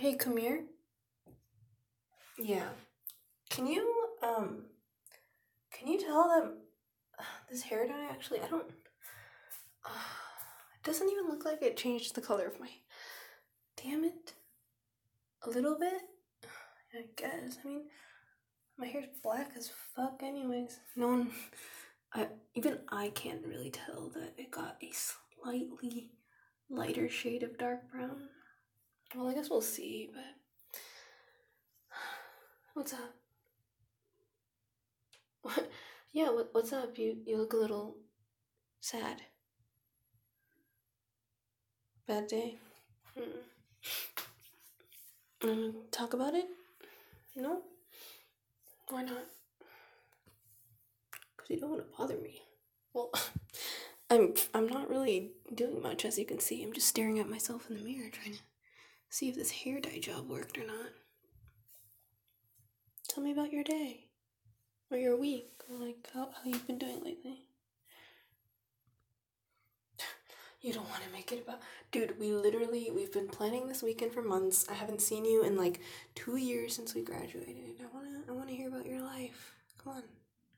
Hey, come here. Yeah. Can you can you tell that this hair dye actually I don't it doesn't even look like it changed the color of my damn it. A little bit? I guess. I mean, my hair's black as fuck anyways. No one even I can't really tell that it got a slightly lighter shade of dark brown. Well, I guess we'll see, but what's up? What? Yeah, what's up? You look a little sad. Bad day? Talk about it? No? Why not? Because you don't want to bother me. Well, I'm not really doing much, as you can see. I'm just staring at myself in the mirror, trying to see if this hair dye job worked or not. Tell me about your day. Or your week. Or like how you've been doing lately. You don't want to make it about... Dude, we've been planning this weekend for months. I haven't seen you in like 2 years since we graduated. I wanna hear about your life. Come on.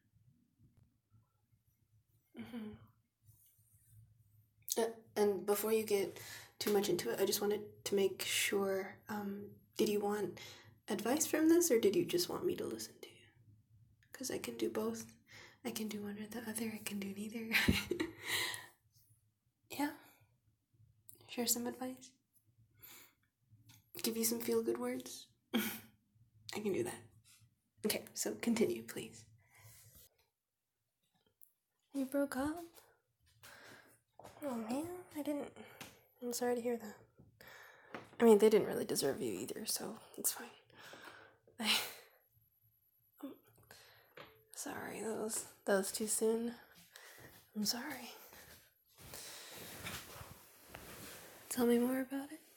And before you get too much into it, I just wanted to make sure, did you want advice from this, or did you just want me to listen to you? Because I can do both. I can do one or the other. I can do neither. Yeah? Share some advice? Give you some feel-good words? I can do that. Okay, so continue, please. You broke up? Oh man, I'm sorry to hear that. I mean, they didn't really deserve you either, so it's fine. I'm sorry, that was too soon. I'm sorry. Tell me more about it.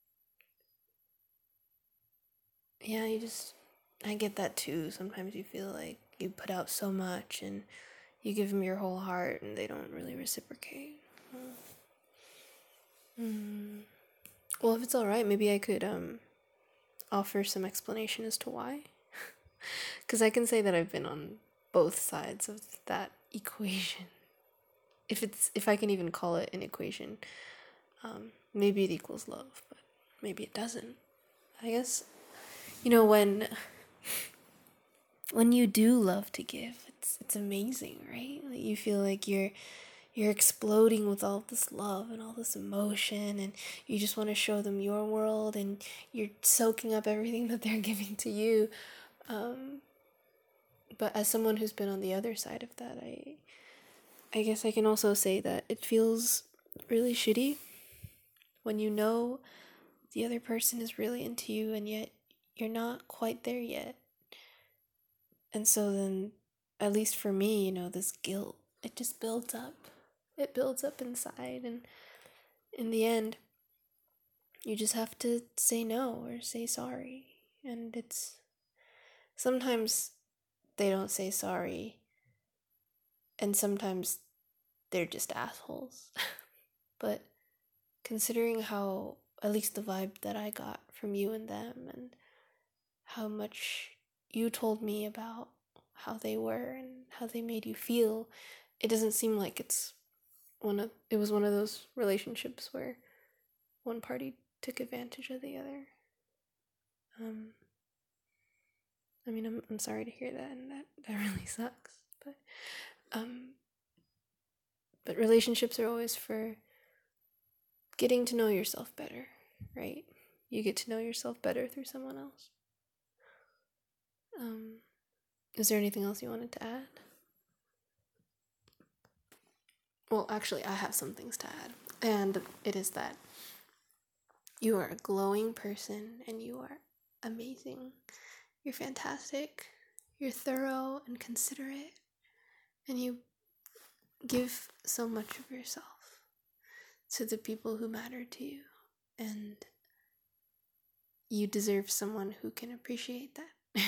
Yeah, I get that too. Sometimes you feel like you put out so much and you give them your whole heart and they don't really reciprocate. Well, if it's alright, maybe I could, offer some explanation as to why. Because I can say that I've been on both sides of that equation. If I can even call it an equation. Maybe it equals love, but maybe it doesn't. I guess, when you do love to give, it's amazing, right? Like you feel like you're exploding with all this love and all this emotion, and you just want to show them your world, and you're soaking up everything that they're giving to you. But as someone who's been on the other side of that, I guess I can also say that it feels really shitty when you know the other person is really into you and yet you're not quite there yet. And so then, at least for me, this guilt, it just builds up. It builds up inside, and in the end, you just have to say no or say sorry. And sometimes they don't say sorry, and sometimes they're just assholes. But considering how, at least the vibe that I got from you and them, and how much you told me about how they were and how they made you feel, it doesn't seem like it was one of those relationships where one party took advantage of the other. I mean, I'm sorry to hear that, and that really sucks. But relationships are always for getting to know yourself better, right? You get to know yourself better through someone else. Is there anything else you wanted to add? Well, actually, I have some things to add, and it is that you are a glowing person, and you are amazing. You're fantastic. You're thorough and considerate, and you give so much of yourself to the people who matter to you, and you deserve someone who can appreciate that.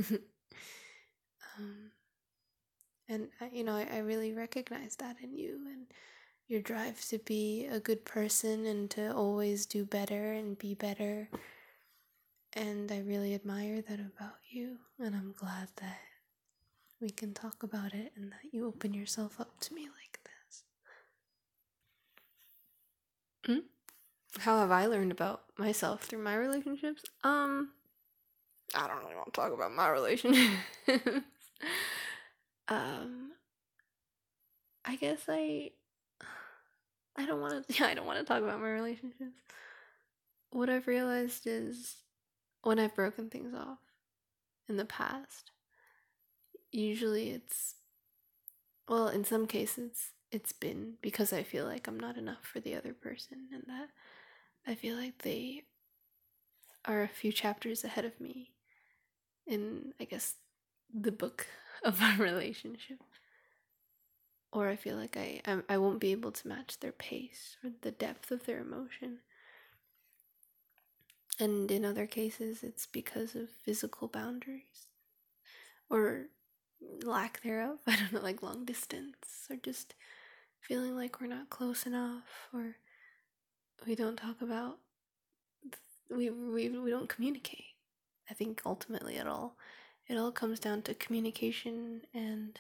And I really recognize that in you, and your drive to be a good person and to always do better and be better. And I really admire that about you, and I'm glad that we can talk about it and that you open yourself up to me like this. How have I learned about myself through my relationships? I don't really want to talk about my relationships. I guess I don't want to. Yeah, I don't want to talk about my relationships. What I've realized is when I've broken things off in the past, usually well, in some cases, it's been because I feel like I'm not enough for the other person and that I feel like they are a few chapters ahead of me in, I guess, the book of our relationship. Or I feel like I won't be able to match their pace or the depth of their emotion. And in other cases, it's because of physical boundaries or lack thereof. I don't know, like long distance or just feeling like we're not close enough or we don't talk about, we don't communicate. I think ultimately it all comes down to communication and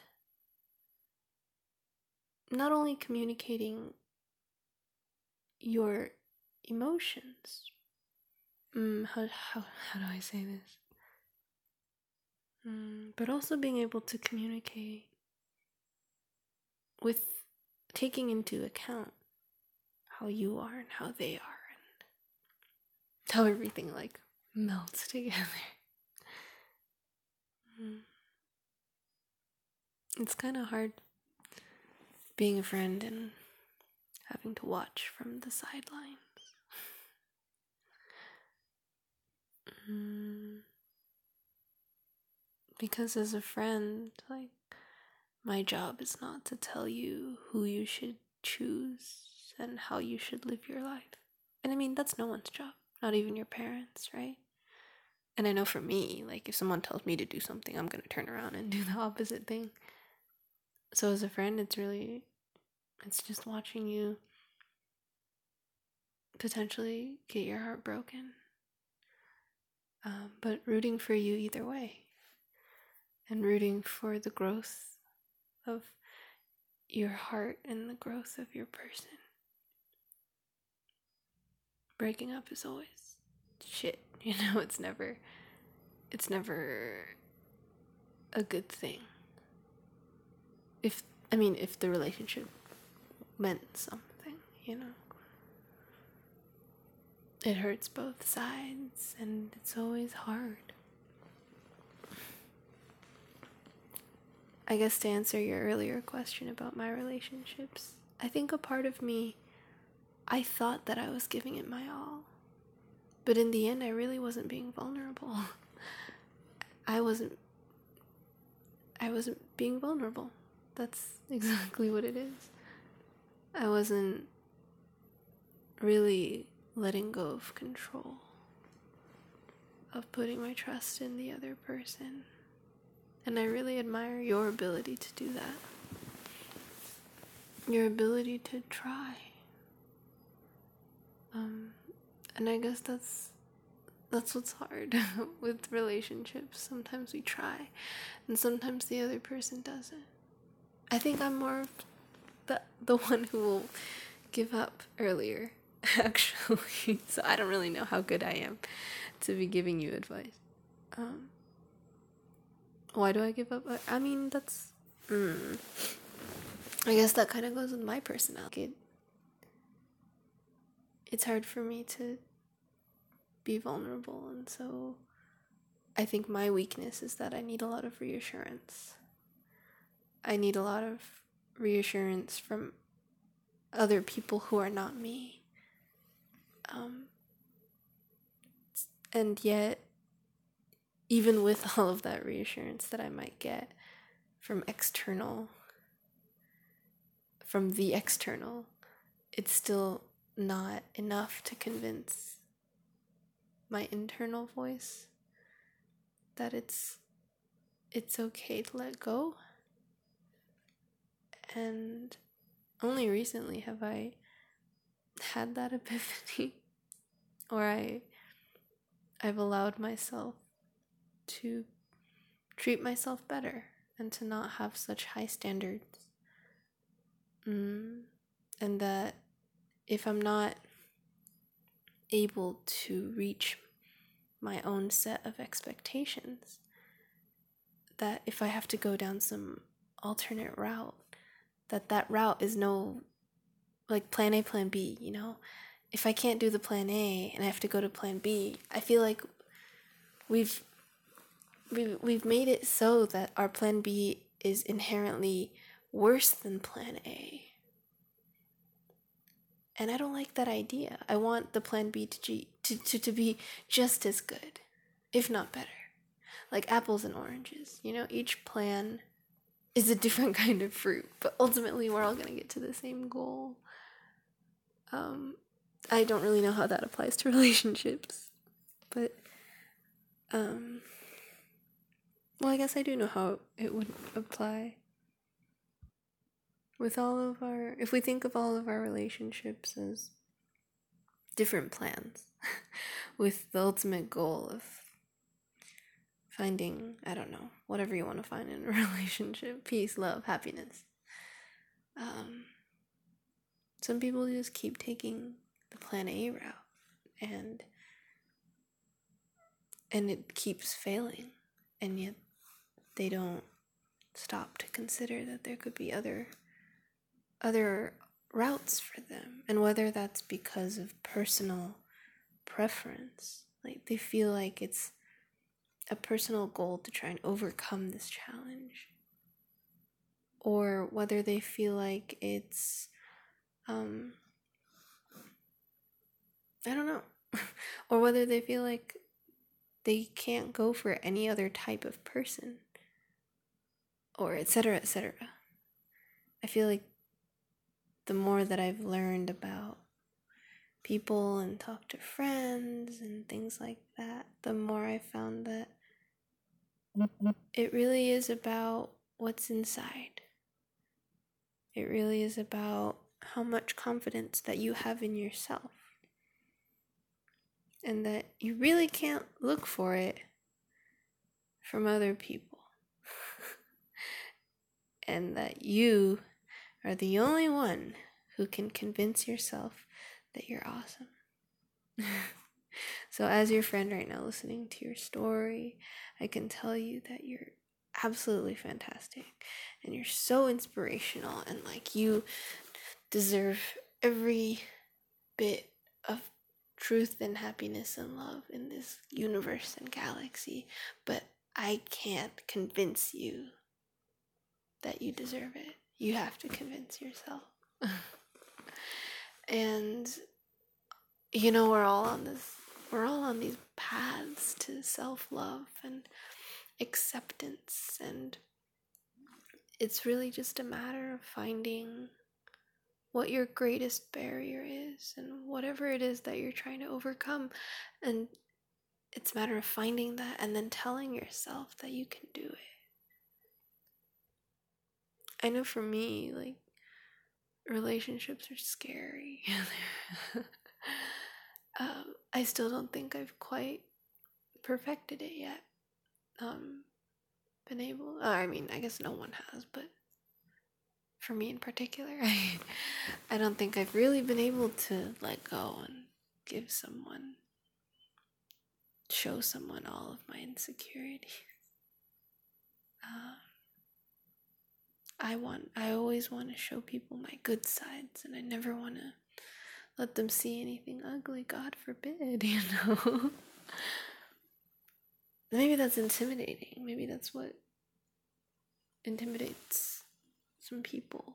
not only communicating your emotions. How do I say this? But also being able to communicate with taking into account how you are and how they are and how everything like melts together. It's kind of hard being a friend and having to watch from the sidelines. Because as a friend, like, my job is not to tell you who you should choose and how you should live your life. And I mean, that's no one's job, not even your parents, right? And I know for me, like, if someone tells me to do something, I'm gonna turn around and do the opposite thing. So as a friend, it's just watching you potentially get your heart broken, but rooting for you either way, and rooting for the growth of your heart and the growth of your person. Breaking up is always shit, it's never a good thing. If the relationship meant something, it hurts both sides and it's always hard. I guess to answer your earlier question about my relationships, I think a part of me, I thought that I was giving it my all. But in the end, I really wasn't being vulnerable. I wasn't being vulnerable. That's exactly what it is. I wasn't really letting go of control, of putting my trust in the other person. And I really admire your ability to do that. Your ability to try. And I guess that's what's hard with relationships. Sometimes we try, and sometimes the other person doesn't. I think I'm more of the one who will give up earlier, actually. So I don't really know how good I am to be giving you advice. Why do I give up? I mean, that's... I guess that kind of goes with my personality. It's hard for me to be vulnerable, and so I think my weakness is that I need a lot of reassurance. I need a lot of reassurance from other people who are not me. And yet, even with all of that reassurance that I might get from the external, it's still not enough to convince my internal voice that it's okay to let go. And only recently have I had that epiphany, or I've allowed myself to treat myself better and to not have such high standards. And that if I'm not able to reach my own set of expectations, that if I have to go down some alternate route, that route is no, like plan A, plan B, you know? If I can't do the plan A and I have to go to plan B, I feel like we've made it so that our plan B is inherently worse than plan A. And I don't like that idea. I want the plan B to be just as good, if not better. Like apples and oranges, you know, each plan is a different kind of fruit, but ultimately we're all going to get to the same goal. I don't really know how that applies to relationships, but well, I guess I do know how it would apply with all of our, if we think of all of our relationships as different plans with the ultimate goal of finding, I don't know, whatever you want to find in a relationship, peace, love, happiness. Some people just keep taking the plan A route and it keeps failing, and yet they don't stop to consider that there could be other routes for them, and whether that's because of personal preference, like they feel like it's a personal goal to try and overcome this challenge, or whether they feel like it's I don't know, or whether they feel like they can't go for any other type of person, or etc., etc. I feel like the more that I've learned about people and talked to friends and things like that, the more I found that it really is about what's inside. It really is about how much confidence that you have in yourself, and that you really can't look for it from other people. And that you are the only one who can convince yourself that you're awesome. So as your friend right now listening to your story, I can tell you that you're absolutely fantastic and you're so inspirational, and like you deserve every bit of truth and happiness and love in this universe and galaxy, but I can't convince you that you deserve it. You have to convince yourself. And you know, we're all on these paths to self-love and acceptance, and it's really just a matter of finding what your greatest barrier is and whatever it is that you're trying to overcome, and it's a matter of finding that and then telling yourself that you can do it. I know for me, like, relationships are scary. I still don't think I've quite perfected it yet. Been able, I mean, I guess no one has, but for me in particular, I don't think I've really been able to let go and show someone all of my insecurities. I always want to show people my good sides, and I never want to let them see anything ugly, God forbid, you know? Maybe that's intimidating. Maybe that's what intimidates some people.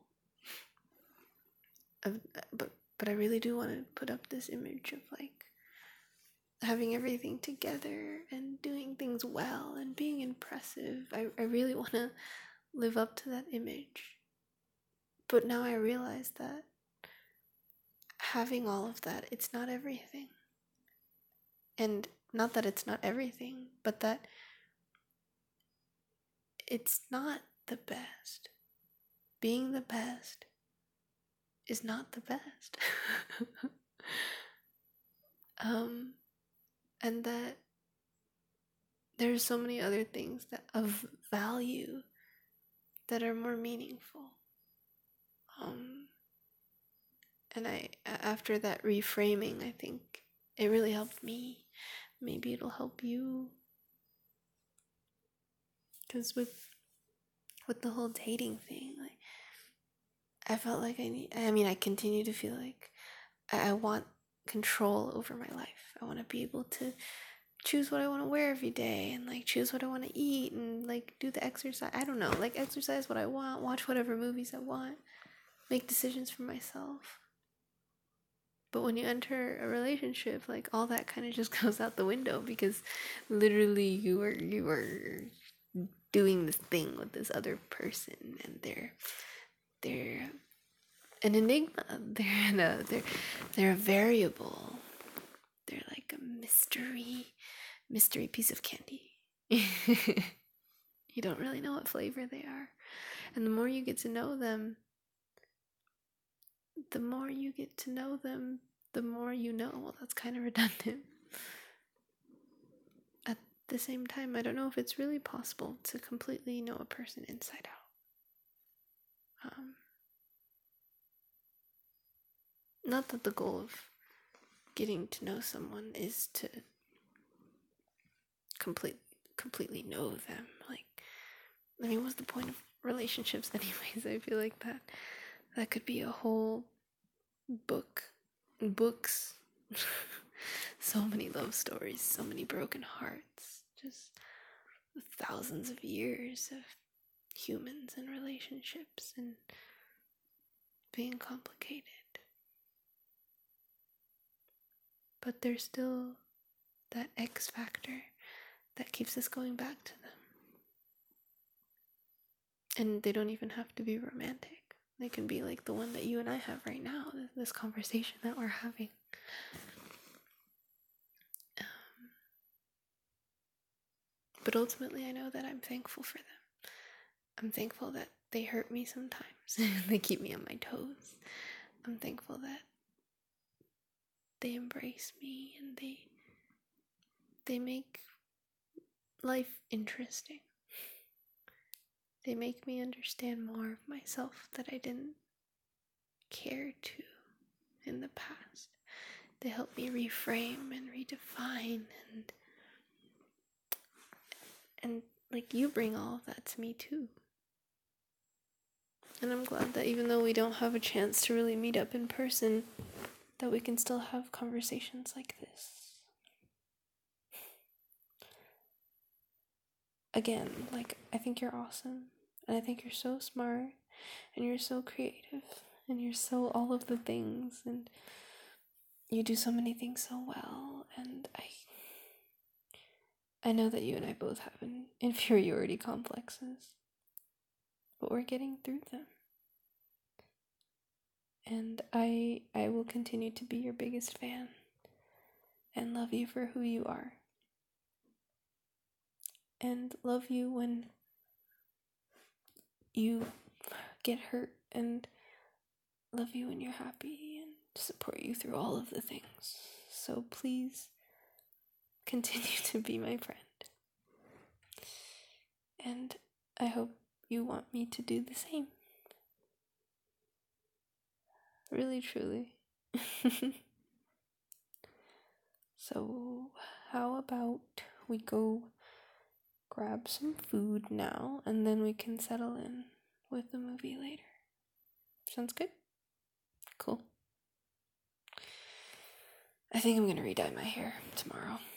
But I really do want to put up this image of like having everything together and doing things well and being impressive. I really want to live up to that image. But now I realize that having all of that, it's not everything. And not that it's not everything, but that it's not the best. Being the best is not the best. And that there's so many other things that of value that are more meaningful. And after that reframing, I think it really helped me. Maybe it'll help you. Because with the whole dating thing, like, I felt like I continue to feel like I want control over my life. I want to be able to choose what I want to wear every day, and like choose what I want to eat, and like do the exercise. I don't know, like exercise what I want, watch whatever movies I want, make decisions for myself. But when you enter a relationship, like all that kind of just goes out the window, because literally you are doing this thing with this other person, and they're an enigma. They're a variable. They're like a mystery piece of candy. You don't really know what flavor they are. And the more you get to know them, the more you know. Well, that's kind of redundant. At the same time, I don't know if it's really possible to completely know a person inside out. Not that the goal of getting to know someone is to completely know them. Like, I mean, what's the point of relationships anyways? I feel like that could be a whole books. So many love stories, so many broken hearts, just thousands of years of humans and relationships and being complicated. But there's still that X factor that keeps us going back to them. And they don't even have to be romantic. They can be like the one that you and I have right now, this conversation that we're having. But ultimately, I know that I'm thankful for them. I'm thankful that they hurt me sometimes. They keep me on my toes. I'm thankful that they embrace me and they make life interesting. They make me understand more of myself that I didn't care to in the past. They help me reframe and redefine, and like, you bring all of that to me too. And I'm glad that even though we don't have a chance to really meet up in person, that we can still have conversations like this. Again, like, I think you're awesome, and I think you're so smart, and you're so creative, and you're so all of the things, and you do so many things so well, and I know that you and I both have inferiority complexes, but we're getting through them. And I will continue to be your biggest fan and love you for who you are. And love you when you get hurt, and love you when you're happy, and support you through all of the things. So please continue to be my friend. And I hope you want me to do the same. Really, truly. So, how about we go grab some food now, and then we can settle in with the movie later. Sounds good? Cool. I think I'm gonna re-dye my hair tomorrow.